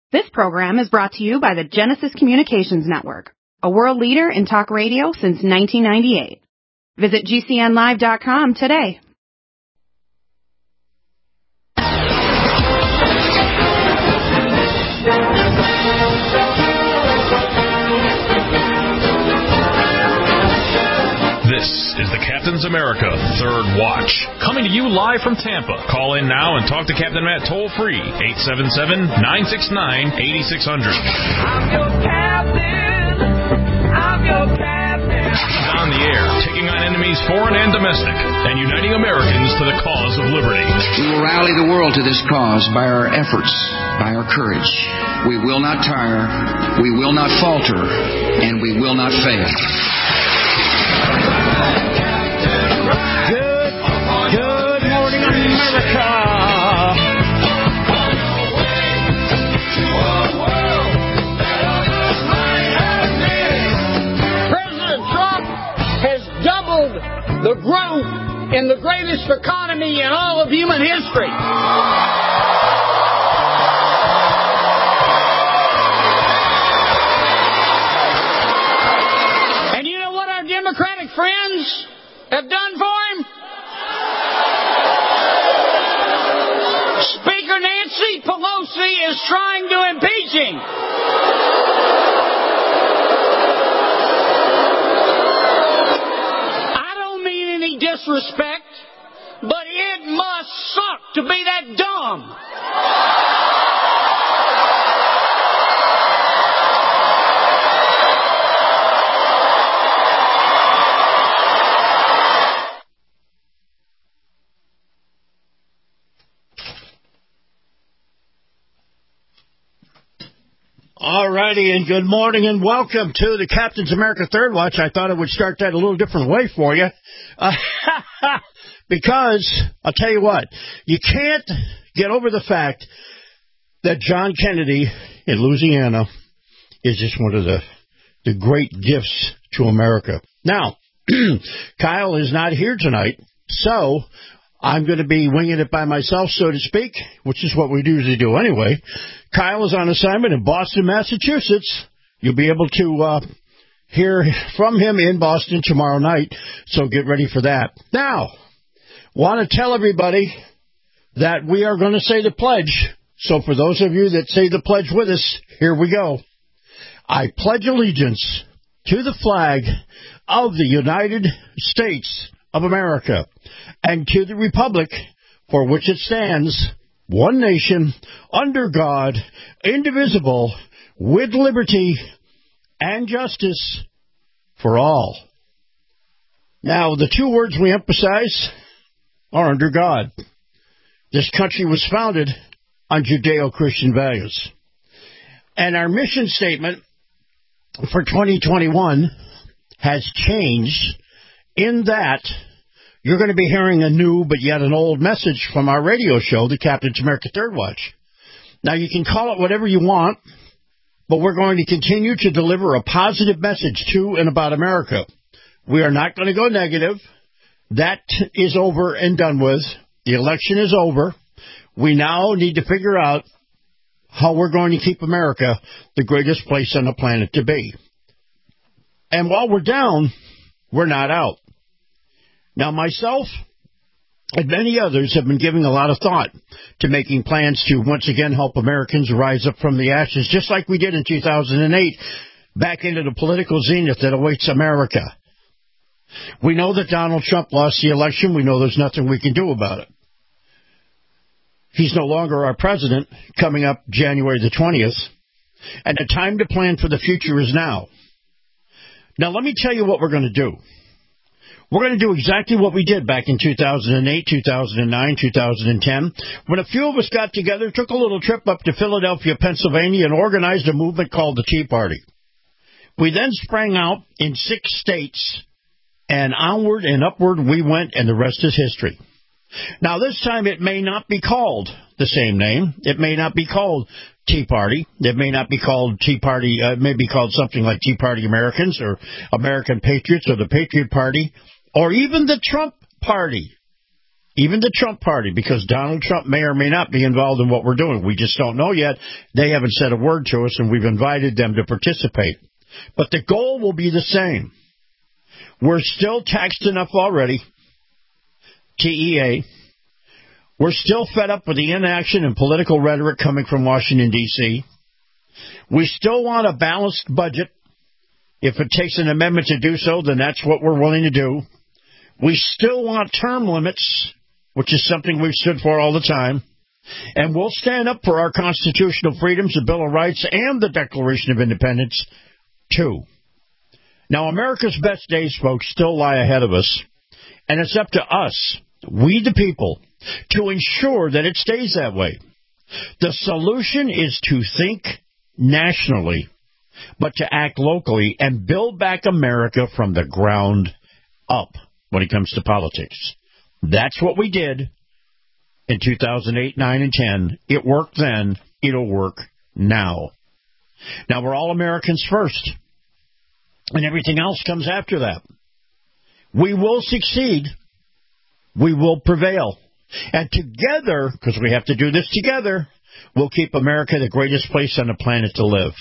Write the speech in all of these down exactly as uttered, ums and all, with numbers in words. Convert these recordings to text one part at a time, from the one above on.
This program is brought to you by the Genesis Communications Network, a world leader in talk radio since nineteen ninety-eight. Visit G C N live dot com today. This is the Captain's America Third Watch, coming to you live from Tampa. Call in now and talk to Captain Matt toll-free, eight seven seven, nine six nine, eight six zero zero. I'm your captain. I'm your captain. He's on the air, taking on enemies foreign and domestic, and uniting Americans to the cause of liberty. We will rally the world to this cause by our efforts, by our courage. We will not tire, we will not falter, and we will not fail. Good, good morning, America. President Trump has doubled the growth in the greatest economy in all of human history. And you know what our Democratic friends have done for him? Speaker Nancy Pelosi is trying to impeach him. I don't mean any disrespect, but it must suck to be that dumb. All righty, and good morning, and welcome to the Captain's America Third Watch. I thought I would start that a little different way for you. Uh, because, I'll tell you what, you can't get over the fact that John Kennedy in Louisiana is just one of the, the great gifts to America. Now, Kyle is not here tonight, so I'm going to be winging it by myself, so to speak, which is what we usually do anyway. Kyle is on assignment in Boston, Massachusetts. You'll be able to uh, hear from him in Boston tomorrow night, so get ready for that. Now, want to tell everybody that we are going to say the pledge. So for those of you that say the pledge with us, here we go. I pledge allegiance to the flag of the United States of America and to the republic for which it stands, one nation, under God, indivisible, with liberty and justice for all. Now, the two words we emphasize are under God. This country was founded on Judeo-Christian values. And our mission statement for twenty twenty-one has changed in that you're going to be hearing a new but yet an old message from our radio show, the Captain's America Third Watch. Now, you can call it whatever you want, but we're going to continue to deliver a positive message to and about America. We are not going to go negative. That is over and done with. The election is over. We now need to figure out how we're going to keep America the greatest place on the planet to be. And while we're down, we're not out. Now, myself and many others have been giving a lot of thought to making plans to once again help Americans rise up from the ashes, just like we did in two thousand eight, back into the political zenith that awaits America. We know that Donald Trump lost the election. We know there's nothing we can do about it. He's no longer our president, coming up January the twentieth, and the time to plan for the future is now. Now, let me tell you what we're going to do. We're going to do exactly what we did back in two thousand eight, two thousand nine, two thousand ten, when a few of us got together, took a little trip up to Philadelphia, Pennsylvania, and organized a movement called the Tea Party. We then sprang out in six states, and onward and upward we went, and the rest is history. Now, this time it may not be called the same name. It may not be called Tea Party. It may not be called Tea Party. Uh, it may be called something like Tea Party Americans or American Patriots or the Patriot Party or even the Trump Party. even the Trump party, because Donald Trump may or may not be involved in what we're doing. We just don't know yet. They haven't said a word to us, and we've invited them to participate. But the goal will be the same. We're still taxed enough already, T E A. We're still fed up with the inaction and political rhetoric coming from Washington, D C We still want a balanced budget. If it takes an amendment to do so, then that's what we're willing to do. We still want term limits, which is something we've stood for all the time. And we'll stand up for our constitutional freedoms, the Bill of Rights, and the Declaration of Independence, too. Now, America's best days, folks, still lie ahead of us. And it's up to us, we the people, to ensure that it stays that way. The solution is to think nationally, but to act locally and build back America from the ground up when it comes to politics. That's what we did in two thousand eight, nine, and ten. It worked then. It'll work now. Now, we're all Americans first, and everything else comes after that. We will succeed. We will prevail. And together, because we have to do this together, we'll keep America the greatest place on the planet to live.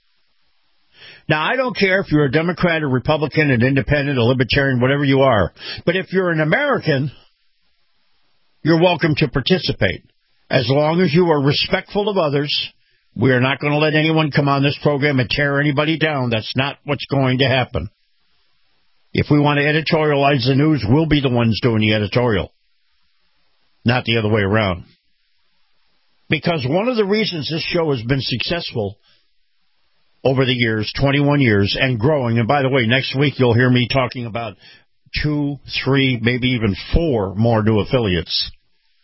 Now, I don't care if you're a Democrat or Republican, an independent, a libertarian, whatever you are. But if you're an American, you're welcome to participate. As long as you are respectful of others, we are not going to let anyone come on this program and tear anybody down. That's not what's going to happen. If we want to editorialize the news, we'll be the ones doing the editorial, not the other way around. Because one of the reasons this show has been successful over the years, twenty-one years, and growing. And by the way, next week you'll hear me talking about two, three, maybe even four more new affiliates.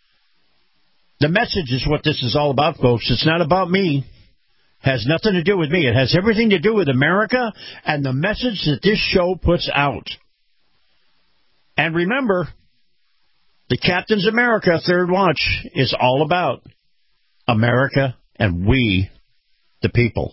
The message is what this is all about, folks. It's not about me. It has nothing to do with me. It has everything to do with America and the message that this show puts out. And remember, the Captain's America Third Watch is all about America and we, the people.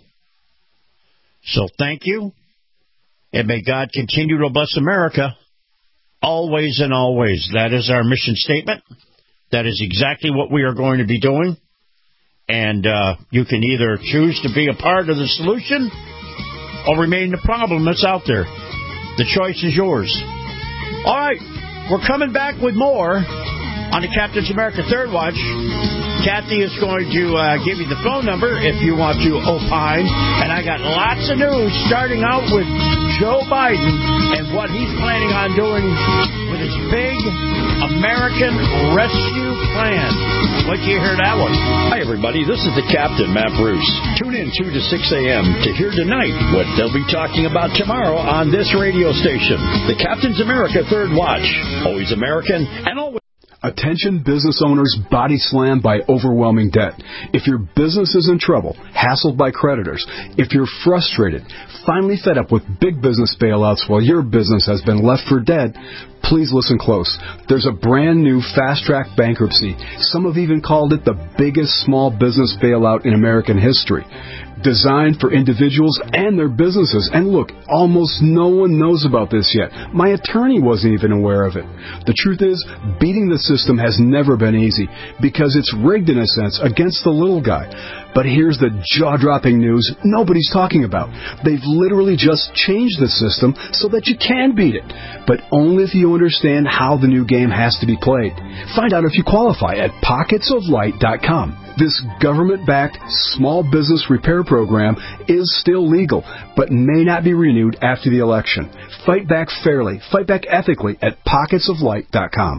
So thank you, and may God continue to bless America always and always. That is our mission statement. That is exactly what we are going to be doing. And uh, you can either choose to be a part of the solution or remain the problem that's out there. The choice is yours. All right, we're coming back with more on the Captain's America Third Watch. Kathy is going to uh, give you the phone number if you want to opine. And I got lots of news, starting out with Joe Biden and what he's planning on doing with his big American Rescue Plan. Wait till you hear that one. Hi, everybody. This is the Captain, Matt Bruce. Tune in two to six a.m. to hear tonight what they'll be talking about tomorrow on this radio station. The Captain's America Third Watch. Always American and always... Attention business owners body slammed by overwhelming debt. If your business is in trouble, hassled by creditors, if you're frustrated, finally fed up with big business bailouts while your business has been left for dead, please listen close. There's a brand new fast-track bankruptcy. Some have even called it the biggest small business bailout in American history. Designed for individuals and their businesses. And look, almost no one knows about this yet. My attorney wasn't even aware of it. The truth is, beating the system has never been easy because it's rigged in a sense against the little guy. But here's the jaw-dropping news nobody's talking about. They've literally just changed the system so that you can beat it, but only if you understand how the new game has to be played. Find out if you qualify at pockets of light dot com. This government-backed small business repair program is still legal, but may not be renewed after the election. Fight back fairly, fight back ethically at pockets of light dot com.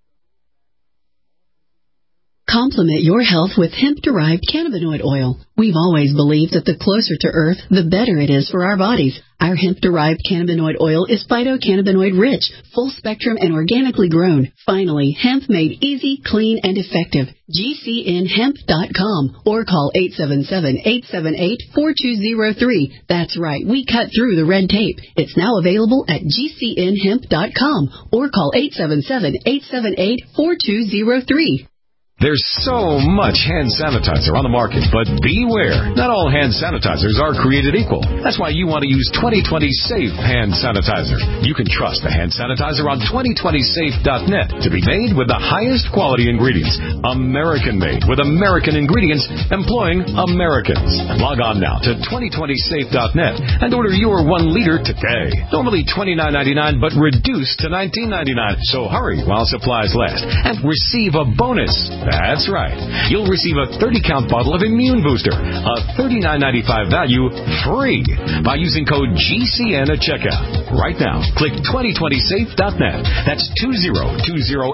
Complement your health with hemp-derived cannabinoid oil. We've always believed that the closer to Earth, the better it is for our bodies. Our hemp-derived cannabinoid oil is phytocannabinoid-rich, full-spectrum, and organically grown. Finally, hemp made easy, clean, and effective. G C N hemp dot com or call eight seven seven, eight seven eight, four two zero three. That's right, we cut through the red tape. It's now available at G C N hemp dot com or call eight seven seven, eight seven eight, four two zero three. There's so much hand sanitizer on the market, but beware. Not all hand sanitizers are created equal. That's why you want to use twenty twenty Safe Hand Sanitizer. You can trust the hand sanitizer on twenty twenty safe dot net to be made with the highest quality ingredients. American-made with American ingredients employing Americans. Log on now to twenty twenty safe dot net and order your one liter today. Normally twenty-nine ninety-nine, but reduced to nineteen ninety-nine. So hurry while supplies last and receive a bonus. That's right. You'll receive a thirty count bottle of Immune Booster, a thirty-nine ninety-five value, free by using code G C N at checkout. Right now, click twenty twenty safe dot net. That's two zero two zero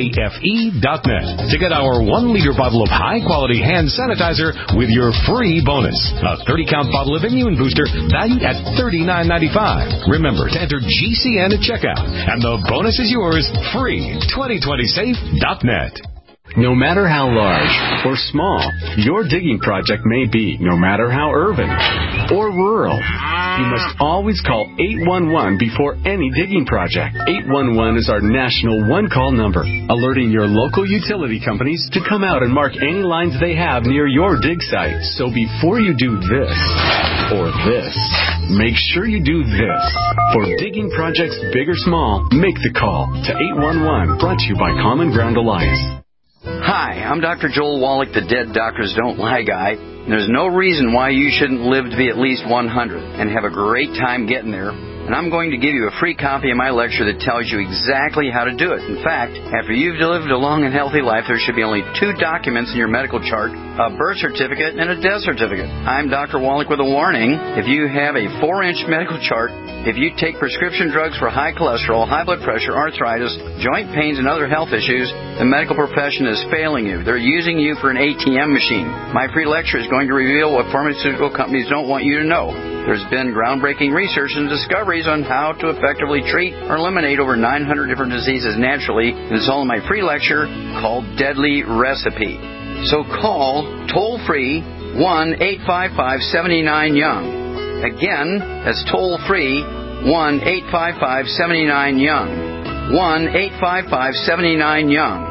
safe dot net to get our one liter bottle of high-quality hand sanitizer with your free bonus. A thirty count bottle of Immune Booster valued at thirty-nine ninety-five. Remember to enter G C N at checkout, and the bonus is yours free. twenty twenty safe dot net. No matter how large or small your digging project may be, no matter how urban or rural, you must always call eight one one before any digging project. eight one one is our national one-call number, alerting your local utility companies to come out and mark any lines they have near your dig site. So before you do this or this, make sure you do this. For digging projects big or small, make the call to eight one one, brought to you by Common Ground Alliance. Hi, I'm Doctor Joel Wallach, the Dead Doctors Don't Lie guy. There's no reason why you shouldn't live to be at least one hundred and have a great time getting there. And I'm going to give you a free copy of my lecture that tells you exactly how to do it. In fact, after you've lived a long and healthy life, there should be only two documents in your medical chart, a birth certificate and a death certificate. I'm Doctor Wallach with a warning. If you have a four-inch medical chart, if you take prescription drugs for high cholesterol, high blood pressure, arthritis, joint pains, and other health issues, the medical profession is failing you. They're using you for an A T M machine. My free lecture is going to reveal what pharmaceutical companies don't want you to know. There's been groundbreaking research and discoveries on how to effectively treat or eliminate over nine hundred different diseases naturally. And it's all in my free lecture called Deadly Recipe. So call toll-free one eight five five seven nine young. Again, that's toll-free one eight five five seven nine young. one eight five five seven nine young.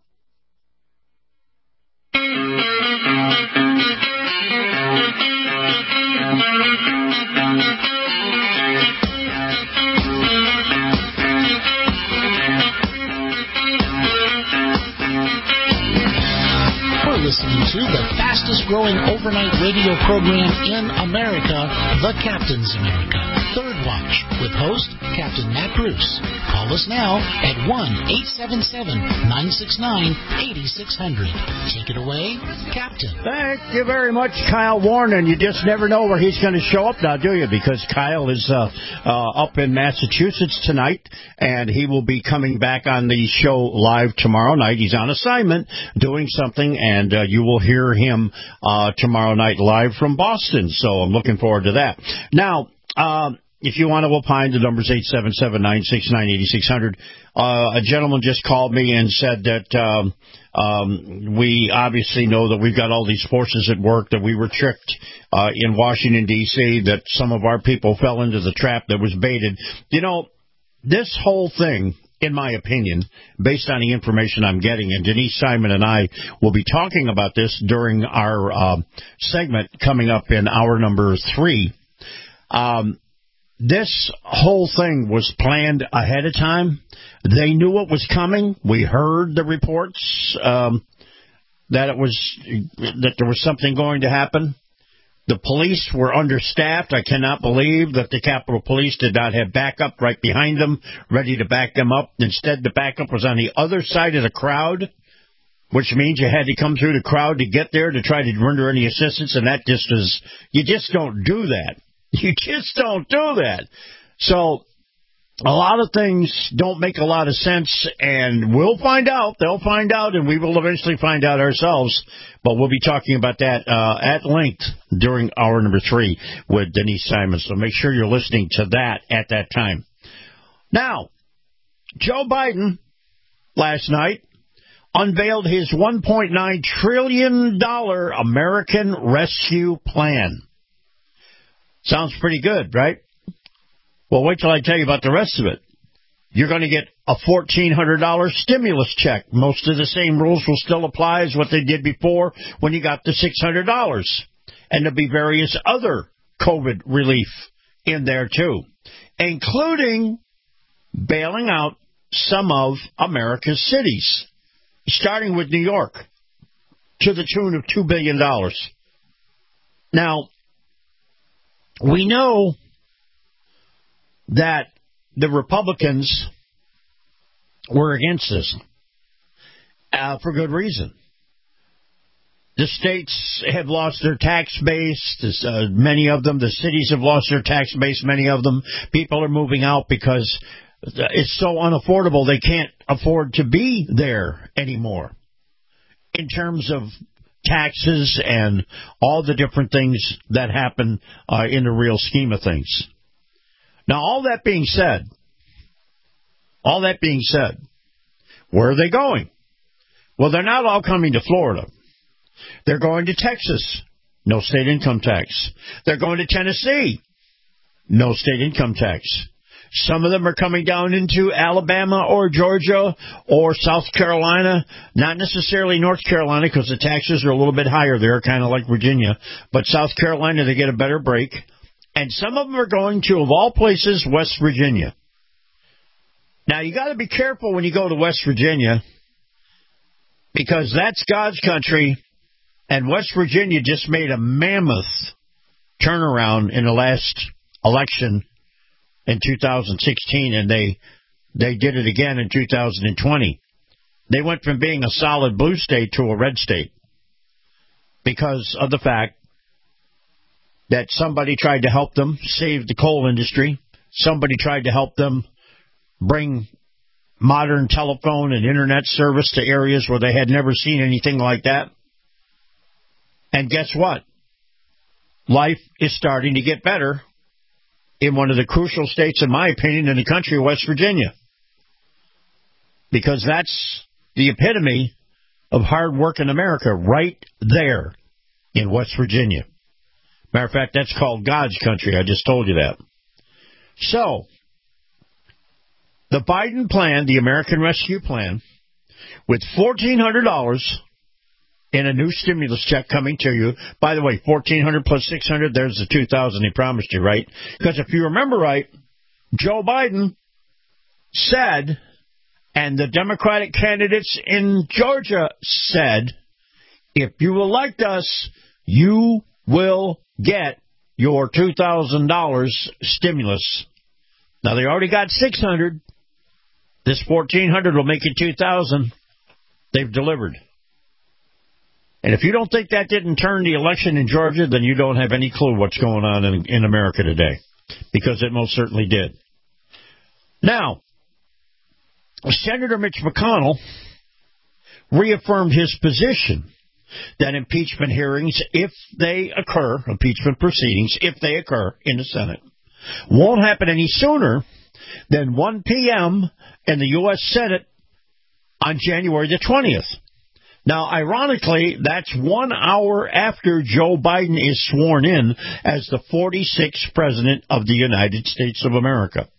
Listening to the fastest growing overnight radio program in America, The Captain's America, Third Watch, with host Captain Matt Bruce. Call us now at one eight seven seven nine six nine eight six zero zero. Take it away, Captain. Thank you very much, Kyle Warren. You just never know where he's going to show up now, do you? Because Kyle is uh, uh, up in Massachusetts tonight, and he will be coming back on the show live tomorrow night. He's on assignment doing something, and uh, you will hear him uh, tomorrow night live from Boston. So I'm looking forward to that. Now, um, if you want to opine, the number's eight seven seven nine six nine eight six zero zero. Uh, a gentleman just called me and said that um, um, we obviously know that we've got all these forces at work, that we were tricked uh, in Washington, D C, that some of our people fell into the trap that was baited. You know, this whole thing, in my opinion, based on the information I'm getting, and Denise Simon and I will be talking about this during our uh, segment coming up in hour number three. Um, this whole thing was planned ahead of time. They knew it was coming. We heard the reports um, that it was that there was something going to happen. The police were understaffed. I cannot believe that the Capitol Police did not have backup right behind them, ready to back them up. Instead, the backup was on the other side of the crowd, which means you had to come through the crowd to get there to try to render any assistance, and that just is, you just don't do that. You just don't do that. So a lot of things don't make a lot of sense, and we'll find out. They'll find out, and we will eventually find out ourselves. But we'll be talking about that uh, at length during hour number three with Denise Simon. So make sure you're listening to that at that time. Now, Joe Biden last night unveiled his one point nine trillion dollars American Rescue Plan. Sounds pretty good, right? Well, wait till I tell you about the rest of it. You're going to get a fourteen hundred dollars stimulus check. Most of the same rules will still apply as what they did before when you got the six hundred dollars. And there'll be various other COVID relief in there, too, including bailing out some of America's cities, starting with New York, to the tune of two billion dollars. Now, we know that the Republicans were against this uh, for good reason. The states have lost their tax base, this, uh, many of them. The cities have lost their tax base, many of them. People are moving out because it's so unaffordable they can't afford to be there anymore in terms of taxes and all the different things that happen uh, in the real scheme of things. Now, all that being said, all that being said, where are they going? Well, they're not all coming to Florida. They're going to Texas, no state income tax. They're going to Tennessee, no state income tax. Some of them are coming down into Alabama or Georgia or South Carolina, not necessarily North Carolina because the taxes are a little bit higher there, kind of like Virginia. But South Carolina, they get a better break. And some of them are going to, of all places, West Virginia. Now, you got to be careful when you go to West Virginia because that's God's country. And West Virginia just made a mammoth turnaround in the last election in two thousand sixteen, and they they did it again in two thousand twenty. They went from being a solid blue state to a red state because of the fact that somebody tried to help them save the coal industry. Somebody tried to help them bring modern telephone and internet service to areas where they had never seen anything like that. And guess what? Life is starting to get better in one of the crucial states, in my opinion, in the country, West Virginia. Because that's the epitome of hard work in America, right there in West Virginia. Matter of fact, that's called God's country. I just told you that. So, the Biden plan, the American Rescue Plan, with fourteen hundred dollars in a new stimulus check coming to you. By the way, fourteen hundred plus six hundred, there's the two thousand he promised you, right? Because if you remember right, Joe Biden said, and the Democratic candidates in Georgia said, if you elect us, you will get your two thousand dollars stimulus. Now, they already got six hundred dollars. This fourteen hundred dollars will make it two thousand dollars. They've delivered. And if you don't think that didn't turn the election in Georgia, then you don't have any clue what's going on in, in America today, because it most certainly did. Now, Senator Mitch McConnell reaffirmed his position that impeachment hearings, if they occur, impeachment proceedings, if they occur in the Senate, won't happen any sooner than one p.m. in the U S. Senate on January the twentieth. Now, ironically, that's one hour after Joe Biden is sworn in as the forty-sixth President of the United States of America.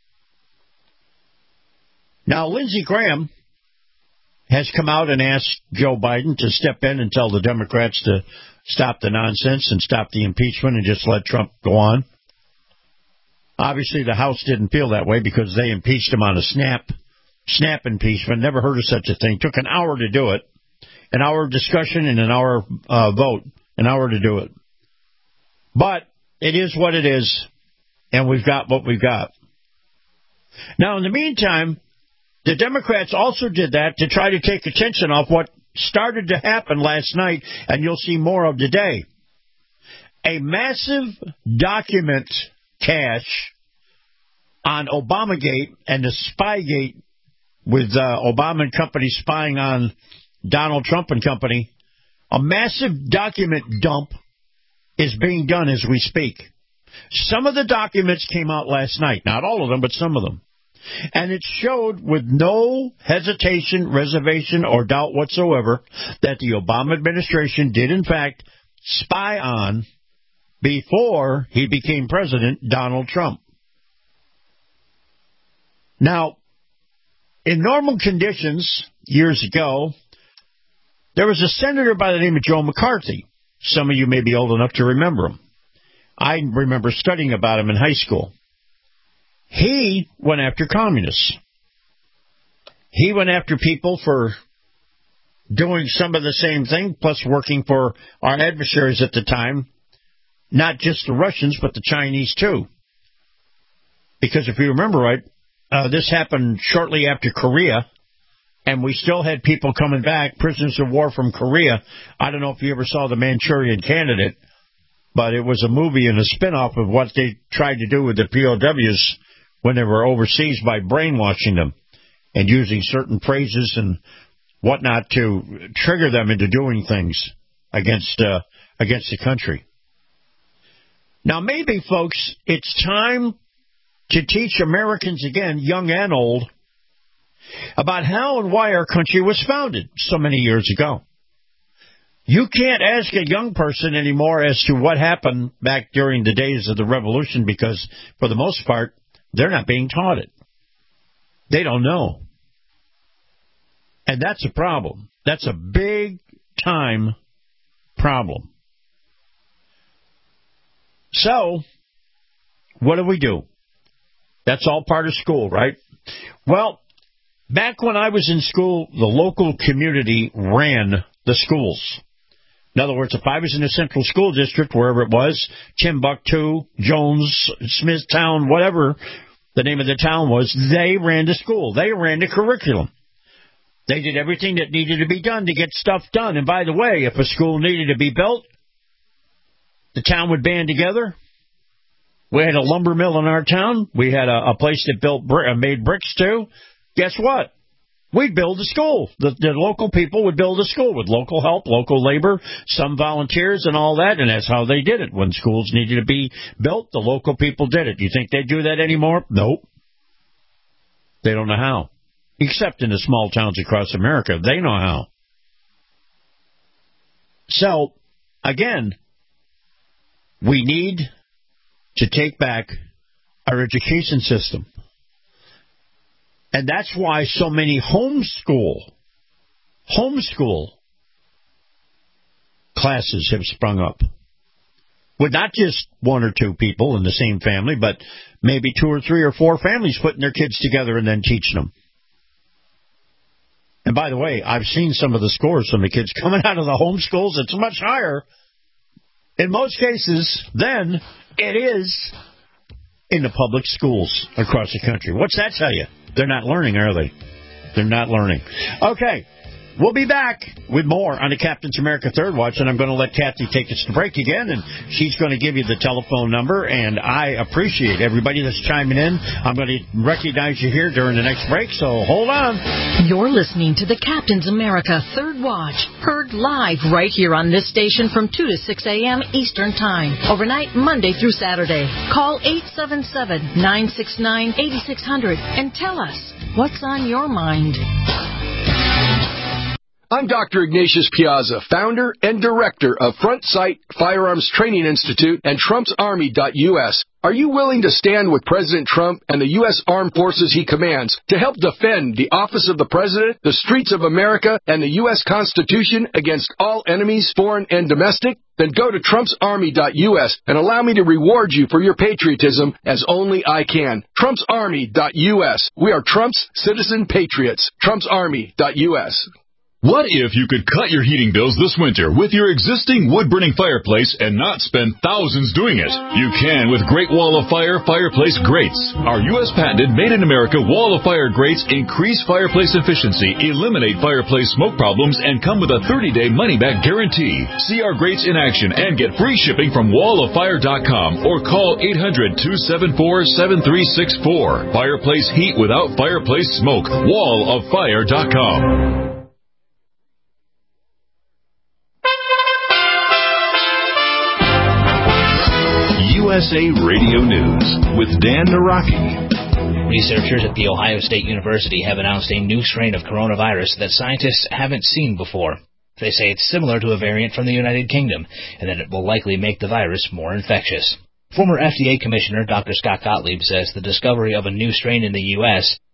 Now, Lindsey Graham has come out and asked Joe Biden to step in and tell the Democrats to stop the nonsense and stop the impeachment and just let Trump go on. Obviously, the House didn't feel that way because they impeached him on a snap, snap impeachment. Never heard of such a thing. Took an hour to do it. An hour of discussion and an hour uh, vote. An hour to do it. But it is what it is, and we've got what we've got. Now, in the meantime, the Democrats also did that to try to take attention off what started to happen last night, and you'll see more of today. A massive document cache on Obamagate and the Spygate with uh, Obama and company spying on Donald Trump and company. A massive document dump is being done as we speak. Some of the documents came out last night. Not all of them, but some of them. And it showed with no hesitation, reservation, or doubt whatsoever that the Obama administration did, in fact, spy on, before he became president, Donald Trump. Now, In normal conditions, years ago, there was a senator by the name of Joe McCarthy. Some of you may be old enough to remember him. I remember studying about him in high school. He went after communists. He went after people for doing some of the same thing, plus working for our adversaries at the time, not just the Russians, but the Chinese too. Because if you remember right, uh, this happened shortly after Korea, and we still had people coming back, prisoners of war from Korea. I don't know if you ever saw The Manchurian Candidate, but it was a movie and a spin-off of what they tried to do with the P O Ws when they were overseas by brainwashing them and using certain phrases and whatnot to trigger them into doing things against uh, against the country. Now, maybe, folks, it's time to teach Americans again, young and old, about how and why our country was founded so many years ago. You can't ask a young person anymore as to what happened back during the days of the Revolution because, for the most part, they're not being taught it. They don't know. And that's a problem. That's a big-time problem. So, what do we do? That's all part of school, right? Well, back when I was in school, the local community ran the schools. In other words, if I was in a central school district, wherever it was, Timbuktu, Jones, Smithtown, whatever the name of the town was, they ran the school. They ran the curriculum. They did everything that needed to be done to get stuff done. And by the way, if a school needed to be built, the town would band together. We had a lumber mill in our town. We had a, a place that built uh, made bricks too. Guess what? We'd build a school. The, the local people would build a school with local help, local labor, some volunteers and all that, and that's how they did it. When schools needed to be built, the local people did it. You think they do that anymore? Nope. They don't know how. Except in the small towns across America. They know how. So, again, we need to take back our education system. And that's why so many homeschool, homeschool classes have sprung up. With not just one or two people in the same family, but maybe two or three or four families putting their kids together and then teaching them. And by the way, I've seen some of the scores from the kids coming out of the homeschools. It's much higher, in most cases, than it is in the public schools across the country. What's that tell you? They're not learning, are they? They're not learning. Okay, we'll be back with more on the Captain's America Third Watch, and I'm going to let Kathy take us to break again, and she's going to give you the telephone number, and I appreciate everybody that's chiming in. I'm going to recognize you here during the next break, so hold on. You're listening to the Captain's America Third Watch, heard live right here on this station from two to six a.m. Eastern Time, overnight Monday through Saturday. Call eight seven seven, nine six nine, eight six zero zero and tell us what's on your mind. I'm Doctor Ignatius Piazza, founder and director of Front Sight Firearms Training Institute and Trump's Army dot U S. Are you willing to stand with President Trump and the U S Armed Forces he commands to help defend the office of the President, the streets of America, and the U S Constitution against all enemies, foreign and domestic? Then go to Trump's Army dot U S and allow me to reward you for your patriotism as only I can. Trump's Army dot U S. We are Trump's citizen patriots. Trump's Army dot U S. What if you could cut your heating bills this winter with your existing wood-burning fireplace and not spend thousands doing it? You can with Great Wall of Fire Fireplace Grates. Our U S patented made-in-America Wall of Fire grates increase fireplace efficiency, eliminate fireplace smoke problems, and come with a thirty-day money-back guarantee. See our grates in action and get free shipping from wall of fire dot com or call eight hundred, two seven four, seven three six four. Fireplace heat without fireplace smoke. wall of fire dot com. U S A Radio News with Dan Naraki. Researchers at The Ohio State University have announced a new strain of coronavirus that scientists haven't seen before. They say it's similar to a variant from the United Kingdom, and that it will likely make the virus more infectious. Former F D A Commissioner Doctor Scott Gottlieb says the discovery of a new strain in the U S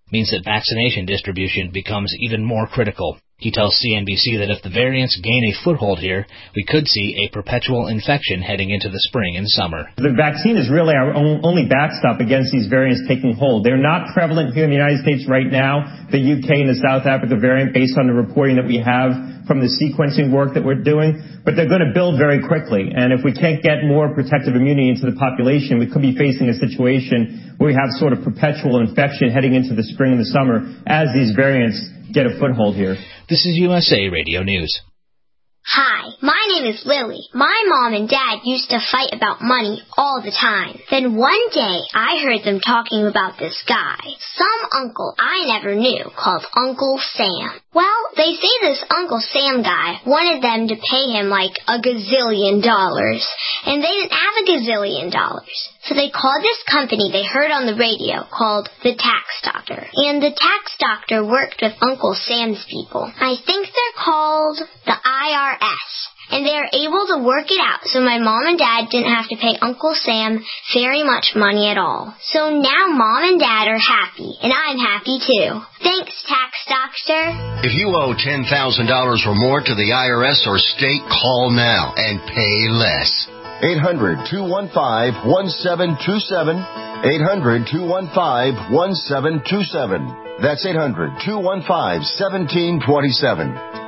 means that vaccination distribution becomes even more critical. He tells C N B C that if the variants gain a foothold here, we could see a perpetual infection heading into the spring and summer. The vaccine is really our own, only backstop against these variants taking hold. They're not prevalent here in the United States right now, the U K and the South Africa variant, based on the reporting that we have from the sequencing work that we're doing, but they're going to build very quickly. And if we can't get more protective immunity into the population, we could be facing a situation where we have sort of perpetual infection heading into the spring and the summer as these variants get a foothold here. This is U S A Radio News. Hi, my name is Lily. My mom and dad used to fight about money all the time. Then one day, I heard them talking about this guy, some uncle I never knew, called Uncle Sam. Well, they say this Uncle Sam guy wanted them to pay him like a gazillion dollars, and they didn't have a gazillion dollars. So they called this company they heard on the radio called the Tax Doctor. And the Tax Doctor worked with Uncle Sam's people. I think they're called the I R S. And they are able to work it out so my mom and dad didn't have to pay Uncle Sam very much money at all. So now mom and dad are happy, and I'm happy too. Thanks, Tax Doctor. If you owe ten thousand dollars or more to the I R S or state, call now and pay less. eight hundred, two one five, one seven two seven. eight hundred, two one five, one seven two seven. That's eight hundred, two one five, one seven two seven.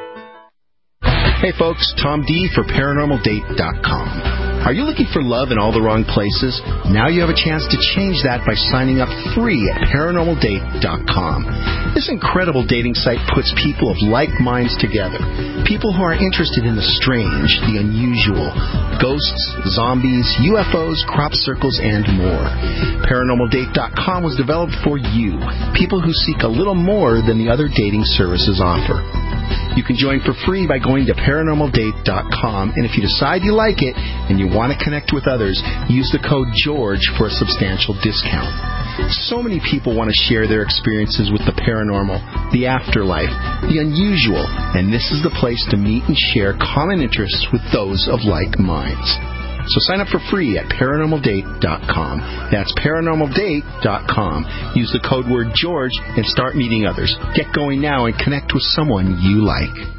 Hey folks, Tom D for Paranormal Date dot com. Are you looking for love in all the wrong places? Now you have a chance to change that by signing up free at Paranormal Date dot com. This incredible dating site puts people of like minds together. People who are interested in the strange, the unusual, ghosts, zombies, U F Os, crop circles, and more. Paranormal Date dot com was developed for you, people who seek a little more than the other dating services offer. You can join for free by going to Paranormal Date dot com, and if you decide you like it and you want to connect with others, use the code GEORGE for a substantial discount. So many people want to share their experiences with the paranormal, the afterlife, the unusual, and this is the place to meet and share common interests with those of like minds. So sign up for free at Paranormal Date dot com. That's Paranormal Date dot com. Use the code word George and start meeting others. Get going now and connect with someone you like.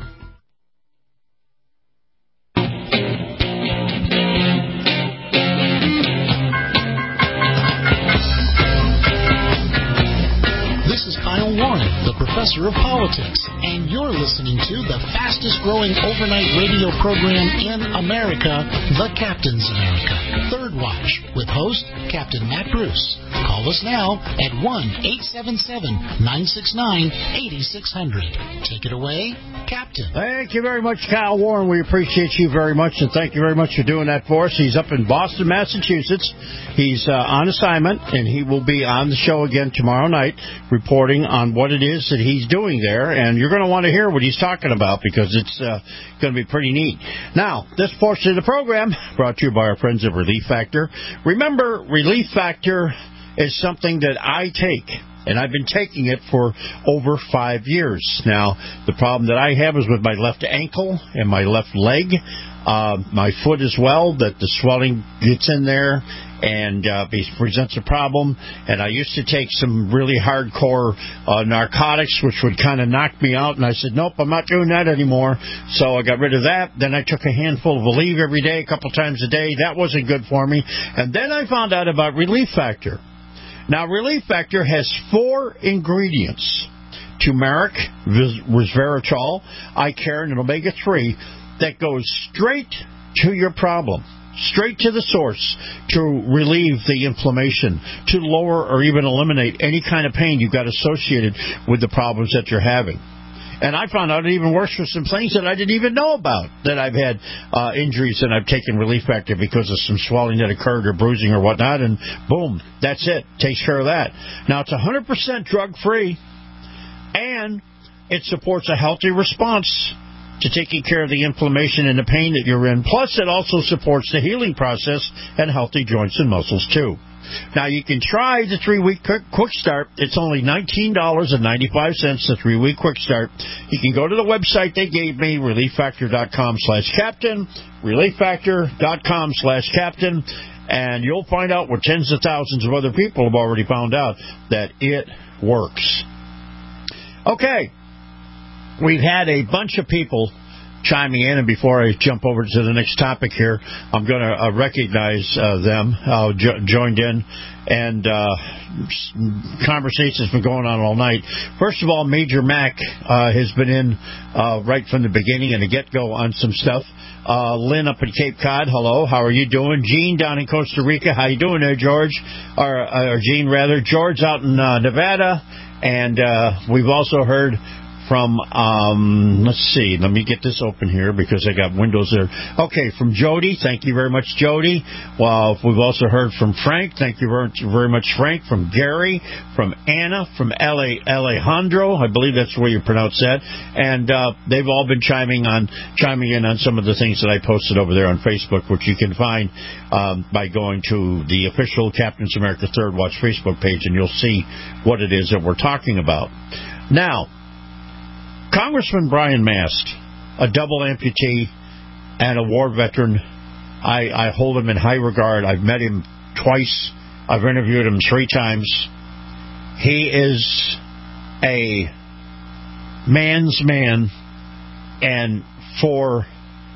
This is Kyle Warren, the professor of politics, and you're listening to the fastest-growing overnight radio program in America, The Captain's America, Third Watch, with host Captain Matt Bruce. Call us now at one eight seven seven, nine six nine, eight six zero zero. Take it away, Captain. Thank you very much, Kyle Warren. We appreciate you very much, and thank you very much for doing that for us. He's up in Boston, Massachusetts. He's uh, on assignment, and he will be on the show again tomorrow night reporting on what it is that he's doing there, and you're going to want to hear what he's talking about because it's uh, going to be pretty neat. Now, this portion of the program brought to you by our friends at Relief Factor. Remember, Relief Factor is something that I take, and I've been taking it for over five years. Now, the problem that I have is with my left ankle and my left leg, uh, my foot as well, that the swelling gets in there and uh, presents a problem. And I used to take some really hardcore uh, narcotics, which would kind of knock me out. And I said, nope, I'm not doing that anymore. So I got rid of that. Then I took a handful of Aleve every day, a couple times a day. That wasn't good for me. And then I found out about Relief Factor. Now, Relief Factor has four ingredients: turmeric, resveratrol, icarin, and omega three that goes straight to your problem, straight to the source to relieve the inflammation, to lower or even eliminate any kind of pain you've got associated with the problems that you're having. And I found out it even worse for some things that I didn't even know about, that I've had uh, injuries and I've taken Relief Factor because of some swelling that occurred or bruising or whatnot, and boom, that's it. Takes care of that. Now, it's one hundred percent drug-free, and it supports a healthy response to taking care of the inflammation and the pain that you're in. Plus, it also supports the healing process and healthy joints and muscles, too. Now, you can try the three-week quick, quick start. It's only nineteen dollars and ninety-five cents, the three-week quick start. You can go to the website they gave me, relief factor dot com slash captain, relief factor dot com slash captain, and you'll find out what tens of thousands of other people have already found out, that it works. Okay. We've had a bunch of people chiming in, and before I jump over to the next topic here, I'm going to uh, recognize uh, them uh, jo- joined in, and uh, conversation's been going on all night. First of all, Major Mac uh, has been in uh, right from the beginning and the get-go on some stuff. Uh, Lynn up in Cape Cod, hello, how are you doing? Gene down in Costa Rica, how you doing there, George? Or, or Gene, rather. George out in uh, Nevada, and uh, we've also heard from, um, let's see, let me get this open here because I got windows there. Okay, from Jody, thank you very much, Jody. Well, we've also heard from Frank, thank you very, very much, Frank. From Gary, from Anna, from Ale, Alejandro, I believe that's the way you pronounce that. And uh, they've all been chiming on, chiming in on some of the things that I posted over there on Facebook, which you can find um, by going to the official Captain's America Third Watch Facebook page, and you'll see what it is that we're talking about. Now, Congressman Brian Mast, a double amputee and a war veteran, I, I hold him in high regard. I've met him twice. I've interviewed him three times. He is a man's man, and for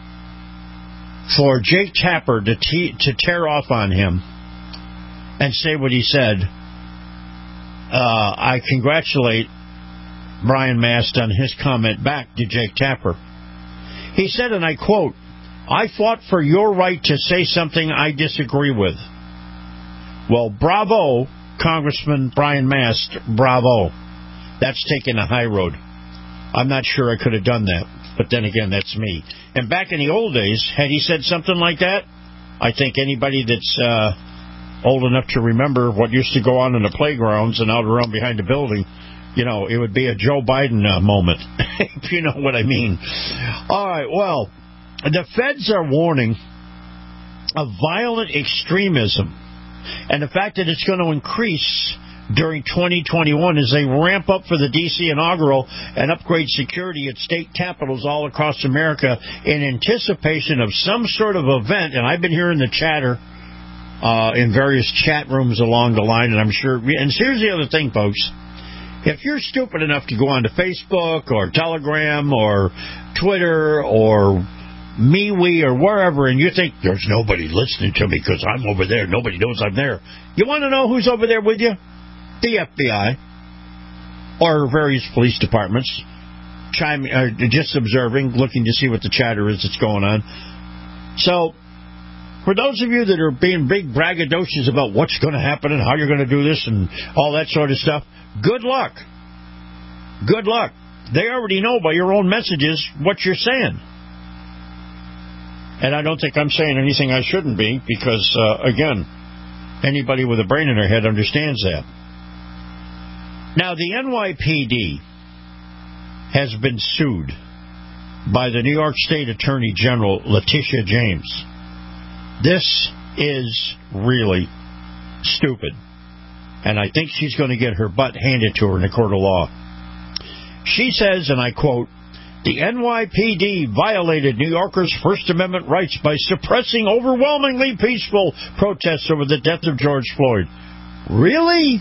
for Jake Tapper to, te- to tear off on him and say what he said, uh, I congratulate Brian Mast on his comment back to Jake Tapper. He said, and I quote, "I fought for your right to say something I disagree with." Well, bravo, Congressman Brian Mast, bravo. That's taking a high road. I'm not sure I could have done that, but then again, that's me. And back in the old days, had he said something like that, I think anybody that's uh, old enough to remember what used to go on in the playgrounds and out around behind the building, you know, it would be a Joe Biden uh, moment, if you know what I mean. All right, well, the feds are warning of violent extremism and the fact that it's going to increase during twenty twenty-one as they ramp up for the D C inaugural and upgrade security at state capitals all across America in anticipation of some sort of event. And I've been hearing the chatter uh, in various chat rooms along the line, and I'm sure. And here's the other thing, folks. If you're stupid enough to go onto Facebook or Telegram or Twitter or MeWe or wherever, and you think there's nobody listening to me because I'm over there, nobody knows I'm there, you want to know who's over there with you? The F B I or various police departments, chiming, uh, just observing, looking to see what the chatter is that's going on. So, for those of you that are being big braggadocious about what's going to happen and how you're going to do this and all that sort of stuff, good luck. Good luck. They already know by your own messages what you're saying. And I don't think I'm saying anything I shouldn't be because, uh, again, anybody with a brain in their head understands that. Now, the N Y P D has been sued by the New York State Attorney General, Letitia James. This is really stupid. And I think she's going to get her butt handed to her in a court of law. She says, and I quote, "The N Y P D violated New Yorkers' First Amendment rights by suppressing overwhelmingly peaceful protests over the death of George Floyd." Really?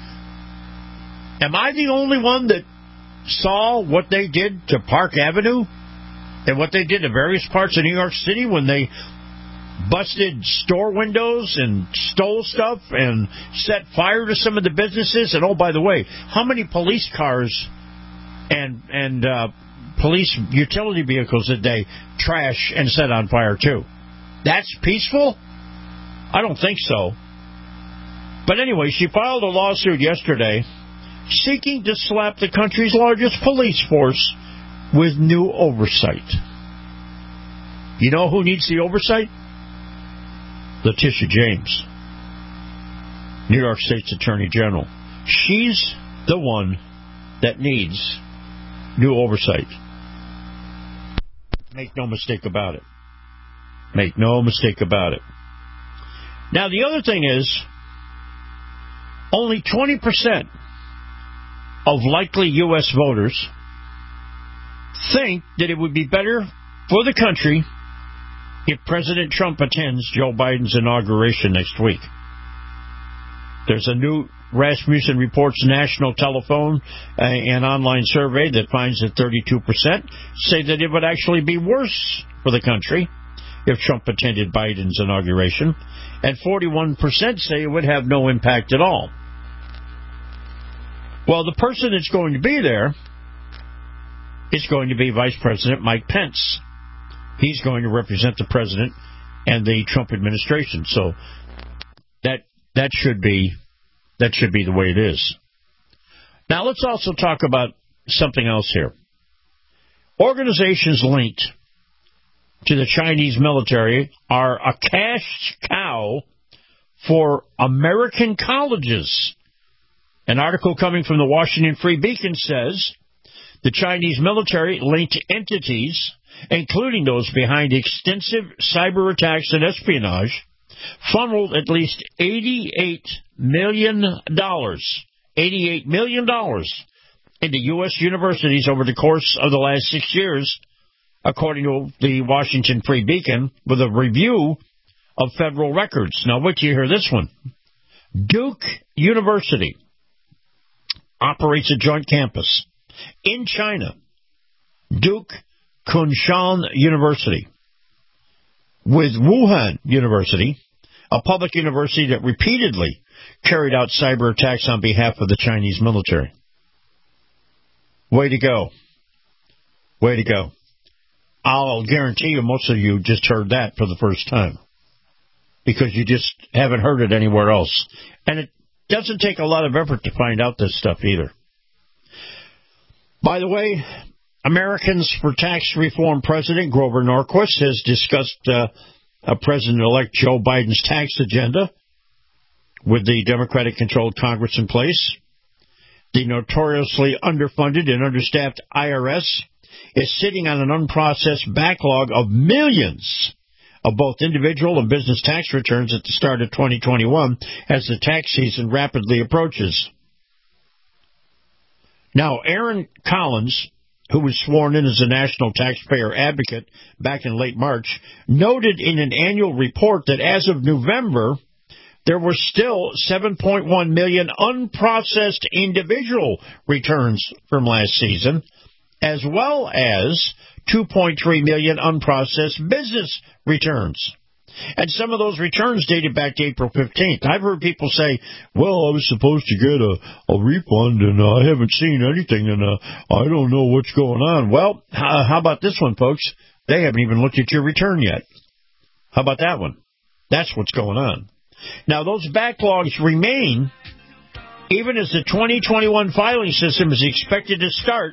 Am I the only one that saw what they did to Park Avenue and what they did to various parts of New York City when they busted store windows and stole stuff and set fire to some of the businesses? And oh, by the way, how many police cars and and uh, police utility vehicles did they trash and set on fire too? That's peaceful? I don't think so. But anyway, she filed a lawsuit yesterday seeking to slap the country's largest police force with new oversight. You know who needs the oversight? Letitia James, New York State's Attorney General. She's the one that needs new oversight. Make no mistake about it. Make no mistake about it. Now, the other thing is, only twenty percent of likely U S voters think that it would be better for the country if President Trump attends Joe Biden's inauguration next week. There's a new Rasmussen Reports national telephone uh, and online survey that finds that thirty-two percent say that it would actually be worse for the country if Trump attended Biden's inauguration, and forty-one percent say it would have no impact at all. Well, the person that's going to be there is going to be Vice President Mike Pence. He's going to represent the president and the Trump administration. So that that should be that should be the way it is. Now let's also talk about something else here. Organizations linked to the Chinese military are a cash cow for American colleges. An article coming from the Washington Free Beacon says the Chinese military linked entities, including those behind extensive cyber attacks and espionage, funneled at least eighty-eight million dollars, eighty-eight million dollars into U S universities over the course of the last six years, according to the Washington Free Beacon, with a review of federal records. Now, wait till you hear this one. Duke University operates a joint campus in China. Duke Kunshan University with Wuhan University, a public university that repeatedly carried out cyber attacks on behalf of the Chinese military. Way to go. Way to go. I'll guarantee you most of you just heard that for the first time because you just haven't heard it anywhere else. And it doesn't take a lot of effort to find out this stuff either. By the way, Americans for Tax Reform President Grover Norquist has discussed uh, President-elect Joe Biden's tax agenda with the Democratic-controlled Congress in place. The notoriously underfunded and understaffed I R S is sitting on an unprocessed backlog of millions of both individual and business tax returns at the start of twenty twenty-one as the tax season rapidly approaches. Now, Aaron Collins, who was sworn in as a national taxpayer advocate back in late March, noted in an annual report that as of November, there were still seven point one million unprocessed individual returns from last season, as well as two point three million unprocessed business returns. And some of those returns dated back to April fifteenth. I've heard people say, well, I was supposed to get a, a refund, and uh, I haven't seen anything, and uh, I don't know what's going on. Well, uh, how about this one, folks? They haven't even looked at your return yet. How about that one? That's what's going on. Now, those backlogs remain even as the twenty twenty-one filing system is expected to start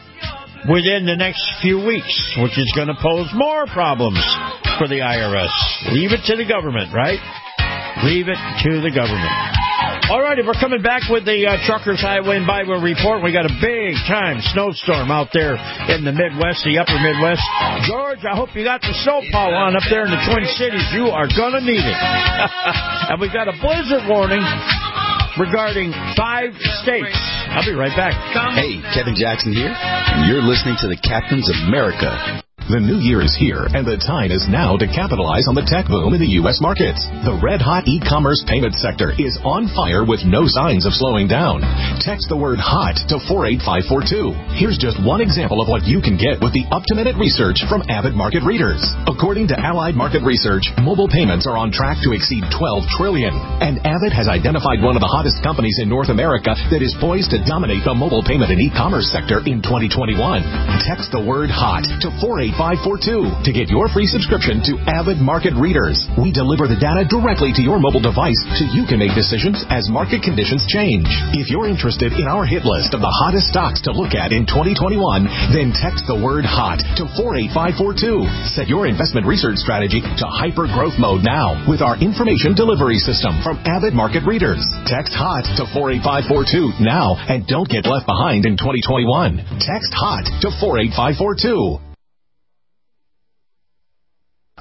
within the next few weeks, which is going to pose more problems for the I R S. Leave it to the government, right? Leave it to the government. All righty, we're coming back with the uh, Truckers Highway and Byway Report. We got a big-time snowstorm out there in the Midwest, the upper Midwest. George, I hope you got the snowplow on up there in the Twin Cities. You are going to need it. And we've got a blizzard warning regarding five states. I'll be right back. Hey, Kevin Jackson here, and you're listening to the Captain's America. The new year is here, and the time is now to capitalize on the tech boom in the U S markets. The red-hot e-commerce payment sector is on fire with no signs of slowing down. Text the word HOT to four eight five four two. Here's just one example of what you can get with the up-to-minute research from Avid Market Readers. According to Allied Market Research, mobile payments are on track to exceed twelve trillion dollars, and Avid has identified one of the hottest companies in North America that is poised to dominate the mobile payment and e-commerce sector in twenty twenty-one. Text the word HOT to four eight five four two to get your free subscription to Avid Market Readers. We deliver the data directly to your mobile device so you can make decisions as market conditions change. If you're interested in our hit list of the hottest stocks to look at in twenty twenty-one, then text the word HOT to four eight five four two. Set your investment research strategy to hyper growth mode now with our information delivery system from Avid Market Readers. Text HOT to four eight five four two now and don't get left behind in twenty twenty-one. Text HOT to four eight five four two.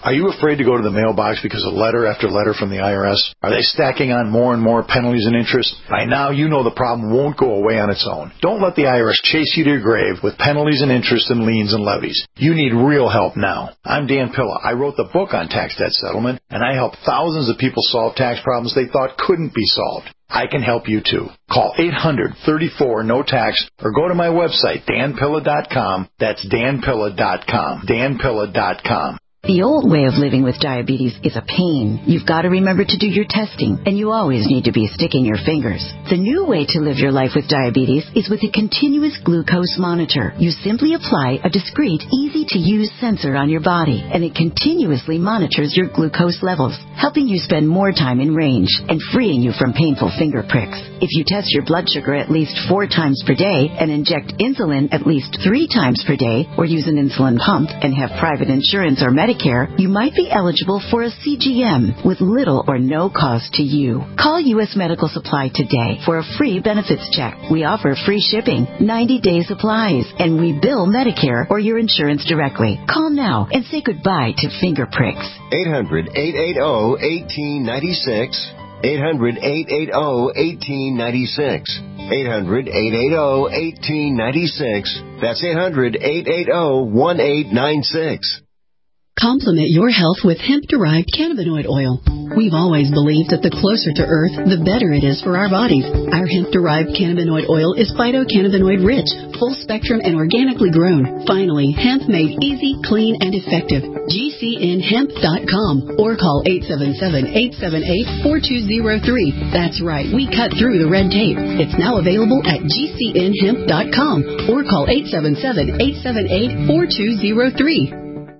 Are you afraid to go to the mailbox because of letter after letter from the I R S? Are they stacking on more and more penalties and interest? By now, you know the problem won't go away on its own. Don't let the I R S chase you to your grave with penalties and interest and liens and levies. You need real help now. I'm Dan Pilla. I wrote the book on tax debt settlement, and I help thousands of people solve tax problems they thought couldn't be solved. I can help you too. Call eight hundred, thirty-four, no tax or go to my website, dan pilla dot com. That's dan pilla dot com. dan pilla dot com. The old way of living with diabetes is a pain. You've got to remember to do your testing, and you always need to be sticking your fingers. The new way to live your life with diabetes is with a continuous glucose monitor. You simply apply a discreet, easy-to-use sensor on your body, and it continuously monitors your glucose levels, helping you spend more time in range and freeing you from painful finger pricks. If you test your blood sugar at least four times per day and inject insulin at least three times per day, or use an insulin pump and have private insurance or Medicare, you might be eligible for a C G M with little or no cost to you. Call U S Medical Supply today for a free benefits check. We offer free shipping, ninety-day supplies, and we bill Medicare or your insurance directly. Call now and say goodbye to finger pricks. eight hundred, eight eight zero, one eight nine six. eight hundred, eight eight zero, one eight nine six. eight hundred, eight eight zero, one eight nine six. That's eight hundred, eight eight zero, one eight nine six. Complement your health with hemp-derived cannabinoid oil. We've always believed that the closer to Earth, the better it is for our bodies. Our hemp-derived cannabinoid oil is phytocannabinoid rich, full spectrum, and organically grown. Finally, hemp made easy, clean, and effective. G C N hemp dot com or call eight seven seven, eight seven eight, four two zero three. That's right, we cut through the red tape. It's now available at G C N hemp dot com or call eight seven seven, eight seven eight, four two zero three.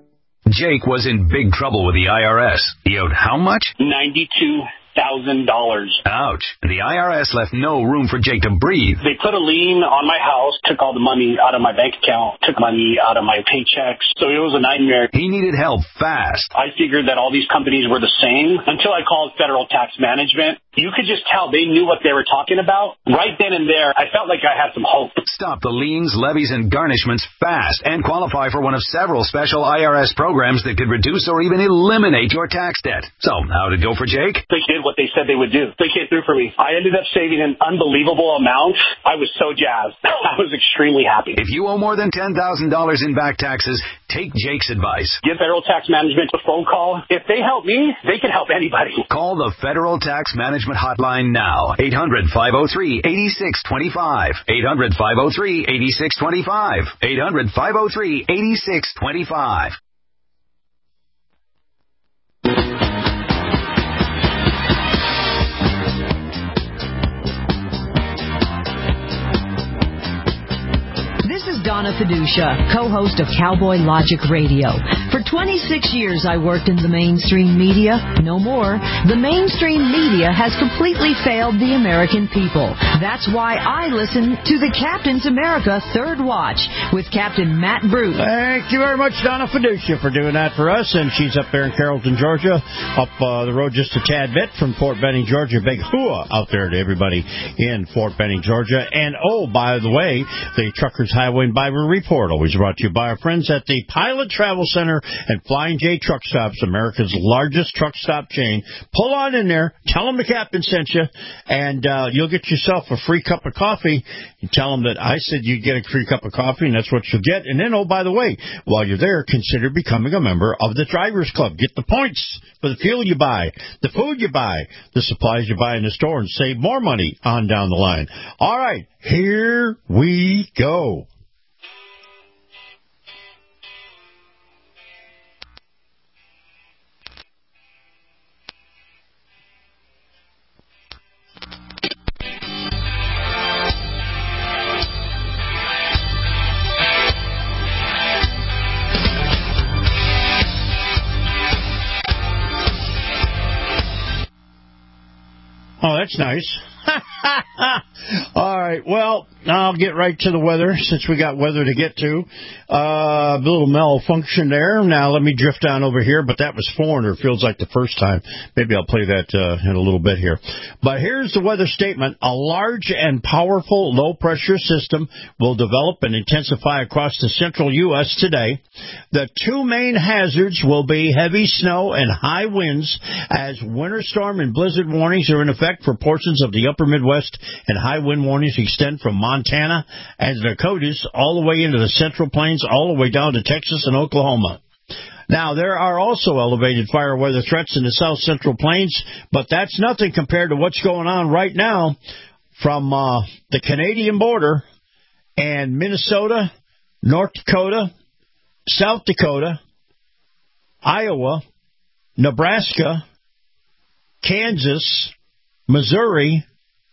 Jake was in big trouble with the I R S. He owed how much? ninety-two thousand dollars. Ouch. The I R S left no room for Jake to breathe. They put a lien on my house, took all the money out of my bank account, took money out of my paychecks. So it was a nightmare. He needed help fast. I figured that all these companies were the same until I called Federal Tax Management. You could just tell they knew what they were talking about. Right then and there, I felt like I had some hope. Stop the liens, levies, and garnishments fast and qualify for one of several special I R S programs that could reduce or even eliminate your tax debt. So, how did it go for Jake? They did what they said they would do. They came through for me. I ended up saving an unbelievable amount. I was so jazzed. I was extremely happy. If you owe more than ten thousand dollars in back taxes, take Jake's advice. Give Federal Tax Management a phone call. If they help me, they can help anybody. Call the Federal Tax Management hotline now. eight hundred, five oh three, eight six two five. eight hundred, five oh three, eight six two five. eight hundred, five oh three, eight six two five. This is Donna Fiducia, co-host of Cowboy Logic Radio. For twenty-six years, I worked in the mainstream media. No more. The mainstream media has completely failed the American people. That's why I listen to the Captain's America Third Watch with Captain Matt Bruce. Thank you very much, Donna Fiducia, for doing that for us. And she's up there in Carrollton, Georgia, up uh, the road just a tad bit from Fort Benning, Georgia. Big hooah out there to everybody in Fort Benning, Georgia. And, oh, by the way, the Truckers Highway and Byway Report, always brought to you by our friends at the Pilot Travel Center and Flying J Truck Stops, America's largest truck stop chain. Pull on in there, tell them the captain sent you, and uh, you'll get yourself a free cup of coffee. You tell them that I said you'd get a free cup of coffee, and that's what you'll get. And then, oh, by the way, while you're there, consider becoming a member of the Drivers Club. Get the points for the fuel you buy, the food you buy, the supplies you buy in the store, and save more money on down the line. All right, here we go. Oh, that's nice. All right, well, I'll get right to the weather since we got weather to get to. Uh, a little malfunction there. Now let me drift down over here, but that was Foreigner. Feels like the first time. Maybe I'll play that uh, in a little bit here. But here's the weather statement. A large and powerful low-pressure system will develop and intensify across the central U S today. The two main hazards will be heavy snow and high winds as winter storm and blizzard warnings are in effect for portions of the upper Midwest, and high wind warnings extend from Montana and the Dakotas all the way into the Central Plains, all the way down to Texas and Oklahoma. Now, there are also elevated fire weather threats in the South Central Plains, but that's nothing compared to what's going on right now from uh, the Canadian border and Minnesota, North Dakota, South Dakota, Iowa, Nebraska, Kansas, Missouri,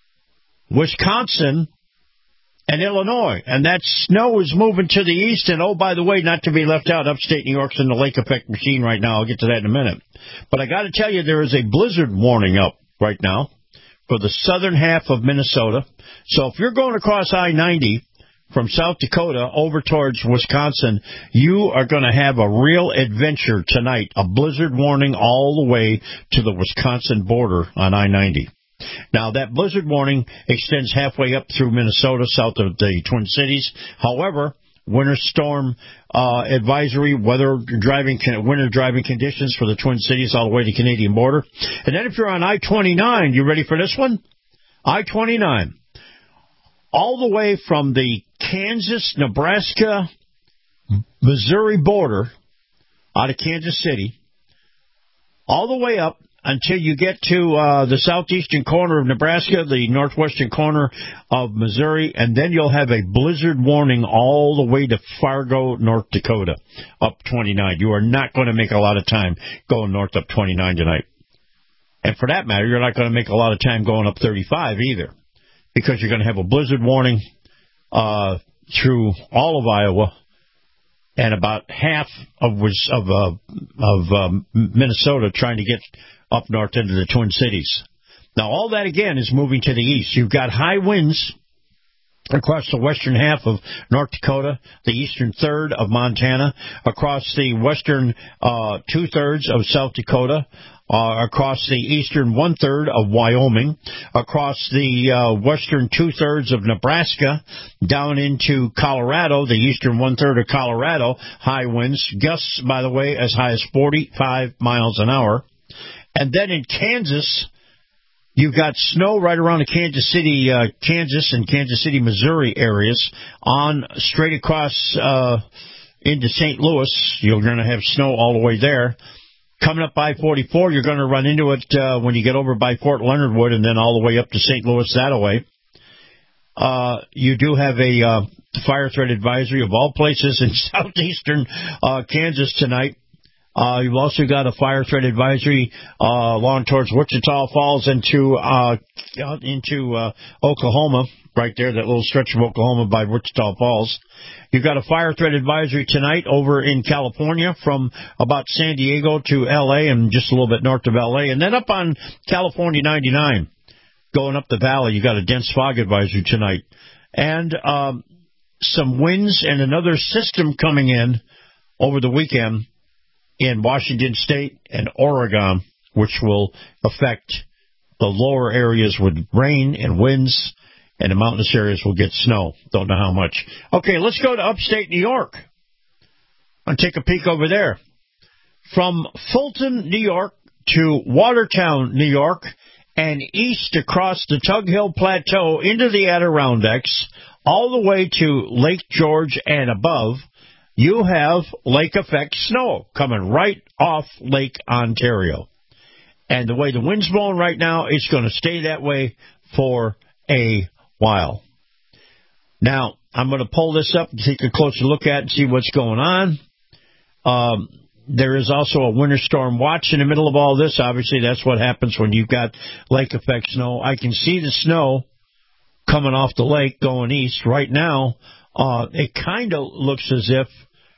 Wisconsin, and Illinois. And that snow is moving to the east. And, oh, by the way, not to be left out, upstate New York's in the lake effect machine right now. I'll get to that in a minute. But I got to tell you, there is a blizzard warning up right now for the southern half of Minnesota. So if you're going across I ninety from South Dakota over towards Wisconsin, you are going to have a real adventure tonight. A blizzard warning all the way to the Wisconsin border on I ninety. Now, that blizzard warning extends halfway up through Minnesota, south of the Twin Cities. However, winter storm uh, advisory, weather driving, winter driving conditions for the Twin Cities all the way to the Canadian border. And then if you're on I twenty-nine, you ready for this one? I twenty-nine. All the way from the Kansas, Nebraska, Missouri border out of Kansas City, all the way up until you get to uh, the southeastern corner of Nebraska, the northwestern corner of Missouri, and then you'll have a blizzard warning all the way to Fargo, North Dakota, up twenty-nine. You are not going to make a lot of time going north up twenty-nine tonight. And for that matter, you're not going to make a lot of time going up thirty-five either, because you're going to have a blizzard warning uh, through all of Iowa, and about half of of uh, of um, Minnesota trying to get up north into the Twin Cities. Now, all that, again, is moving to the east. You've got high winds across the western half of North Dakota, the eastern third of Montana, across the western uh, two-thirds of South Dakota, uh, across the eastern one-third of Wyoming, across the uh, western two-thirds of Nebraska, down into Colorado, the eastern one-third of Colorado, high winds, gusts, by the way, as high as forty-five miles an hour. And then in Kansas, you've got snow right around the Kansas City, uh, Kansas and Kansas City, Missouri areas, on straight across uh, into Saint Louis. You're going to have snow all the way there. Coming up I forty-four, you're going to run into it uh, when you get over by Fort Leonard Wood and then all the way up to Saint Louis that way. Uh, you do have a uh, fire threat advisory of all places in southeastern uh, Kansas tonight. Uh, you've also got a fire threat advisory uh, along towards Wichita Falls into uh, into uh, Oklahoma, right there, that little stretch of Oklahoma by Wichita Falls. You've got a fire threat advisory tonight over in California from about San Diego to L A and just a little bit north of L A. And then up on California ninety-nine, going up the valley, you got a dense fog advisory tonight. And um, some winds and another system coming in over the weekend in Washington State and Oregon, which will affect the lower areas with rain and winds, and the mountainous areas will get snow. Don't know how much. Okay, let's go to upstate New York and take a peek over there. From Fulton, New York to Watertown, New York, and east across the Tug Hill Plateau into the Adirondacks, all the way to Lake George and above, you have lake effect snow coming right off Lake Ontario. And the way the wind's blowing right now, it's going to stay that way for a while. Now, I'm going to pull this up and take a closer look at it and see what's going on. Um, there is also a winter storm watch in the middle of all this. Obviously, that's what happens when you've got lake effect snow. I can see the snow coming off the lake going east. Right now, uh, it kind of looks as if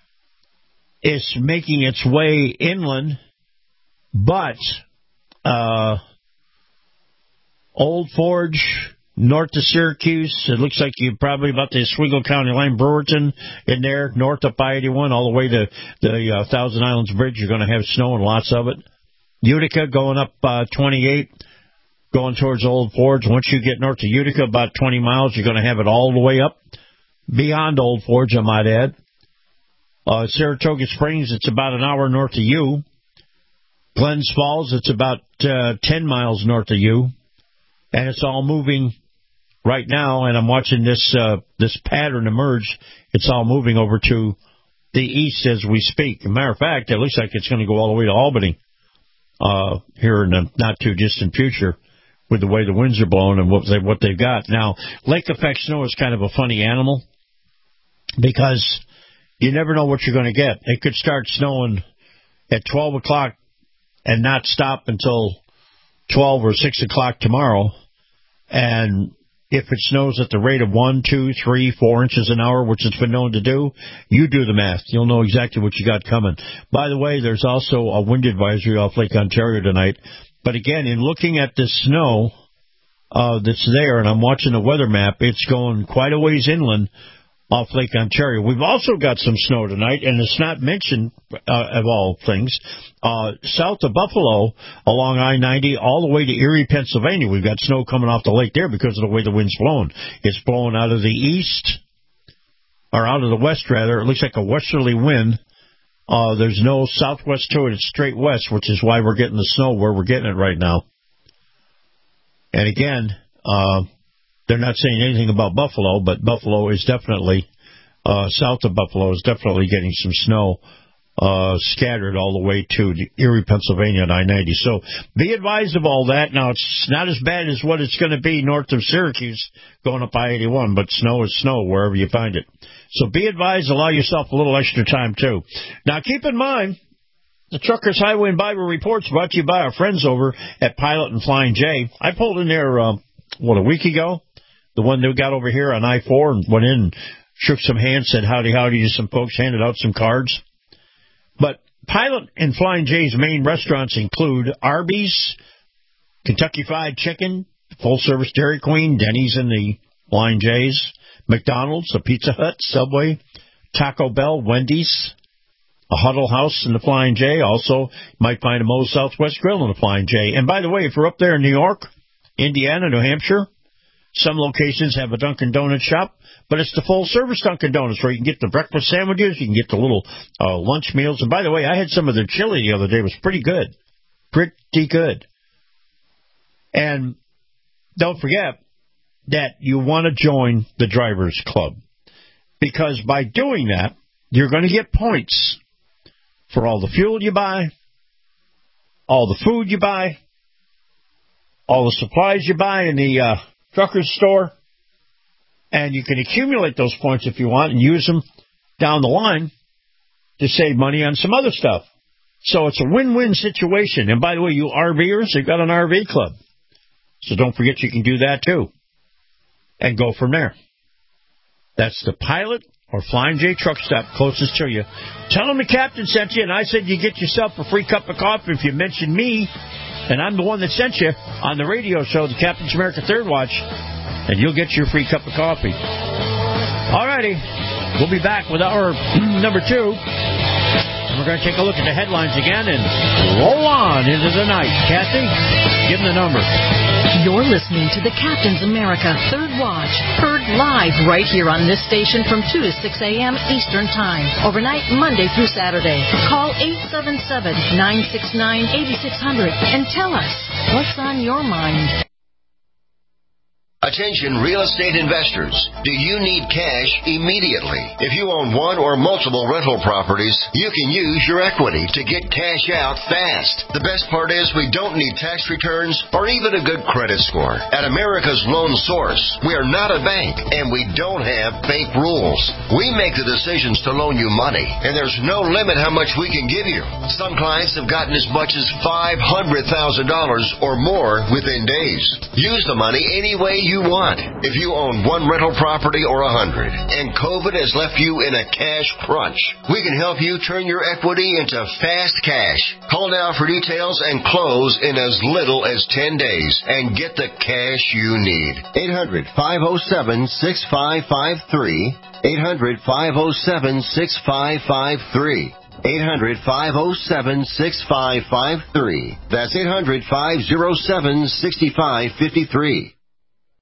it's making its way inland, but uh, Old Forge, north of Syracuse. It looks like you're probably about the Oswego County line, Brewerton in there, north up I eighty-one, all the way to the uh, Thousand Islands Bridge. You're going to have snow and lots of it. Utica going up uh, twenty-eight, going towards Old Forge. Once you get north of Utica, about twenty miles, you're going to have it all the way up beyond Old Forge, I might add. Uh, Saratoga Springs, it's about an hour north of you. Glens Falls, it's about uh, ten miles north of you. And it's all moving right now, and I'm watching this uh, this pattern emerge. It's all moving over to the east as we speak. As a matter of fact, it looks like it's going to go all the way to Albany uh, here in the not-too-distant future with the way the winds are blowing and what, they, what they've got. Now, lake effect snow is kind of a funny animal because you never know what you're going to get. It could start snowing at twelve o'clock and not stop until twelve or six o'clock tomorrow. And if it snows at the rate of one, two, three, four inches an hour, which it's been known to do, you do the math. You'll know exactly what you got coming. By the way, there's also a wind advisory off Lake Ontario tonight. But again, in looking at the snow uh, that's there, and I'm watching the weather map, it's going quite a ways inland off Lake Ontario. We've also got some snow tonight, and it's not mentioned, uh, of all things, uh, south of Buffalo along I ninety all the way to Erie, Pennsylvania. We've got snow coming off the lake there because of the way the wind's blowing. It's blowing out of the east, or out of the west, rather. It looks like a westerly wind. Uh, there's no southwest to it. It's straight west, which is why we're getting the snow where we're getting it right now. And again, uh, they're not saying anything about Buffalo, but Buffalo is definitely, uh, south of Buffalo is definitely getting some snow uh, scattered all the way to Erie, Pennsylvania, and I ninety. So be advised of all that. Now, it's not as bad as what it's going to be north of Syracuse going up I eighty-one, but snow is snow wherever you find it. So be advised, allow yourself a little extra time, too. Now, keep in mind, the Truckers Highway and Bible Reports brought to you by our friends over at Pilot and Flying J. I pulled in there, uh, what, a week ago? The one that got over here on I four and went in and shook some hands, said howdy, howdy to some folks, handed out some cards. But Pilot and Flying J's main restaurants include Arby's, Kentucky Fried Chicken, Full Service Dairy Queen, Denny's and the Flying J's, McDonald's, a Pizza Hut, Subway, Taco Bell, Wendy's, a Huddle House in the Flying J. Also, you might find a Moe's Southwest Grill in the Flying J. And by the way, if you're up there in New York, Indiana, New Hampshire, some locations have a Dunkin' Donuts shop, but it's the full-service Dunkin' Donuts where you can get the breakfast sandwiches, you can get the little uh, lunch meals. And by the way, I had some of their chili the other day. It was pretty good. Pretty good. And don't forget that you want to join the Drivers Club, because by doing that, you're going to get points for all the fuel you buy, all the food you buy, all the supplies you buy in the uh, trucker's store, and you can accumulate those points if you want and use them down the line to save money on some other stuff. So it's a win-win situation. And by the way, you RVers, you've got an R V club. So don't forget you can do that too. And go from there. That's the Pilot or Flying J truck stop closest to you. Tell them the captain sent you, and I said you get yourself a free cup of coffee if you mention me, and I'm the one that sent you on the radio show, the Captain's America Third Watch, and you'll get your free cup of coffee. All righty. We'll be back with our number two. And we're going to take a look at the headlines again and roll on into the night. Kathy, give them the number. You're listening to the Captain's America Third Watch, heard live right here on this station from two to six a.m. Eastern Time, overnight Monday through Saturday. Call eight seven seven, nine six nine, eight six zero zero and tell us what's on your mind. Attention real estate investors. Do you need cash immediately? If you own one or multiple rental properties, you can use your equity to get cash out fast. The best part is we don't need tax returns or even a good credit score. At America's Loan Source, we are not a bank and we don't have bank rules. We make the decisions to loan you money, and there's no limit how much we can give you. Some clients have gotten as much as five hundred thousand dollars or more within days. Use the money any way you you want. If you own one rental property or a hundred, and COVID has left you in a cash crunch, we can help you turn your equity into fast cash. Call now for details and close in as little as ten days and get the cash you need. eight hundred, five oh seven, six five five three. eight hundred, five oh seven, six five five three. eight hundred, five oh seven, six five five three. That's eight hundred, five oh seven, six five five three.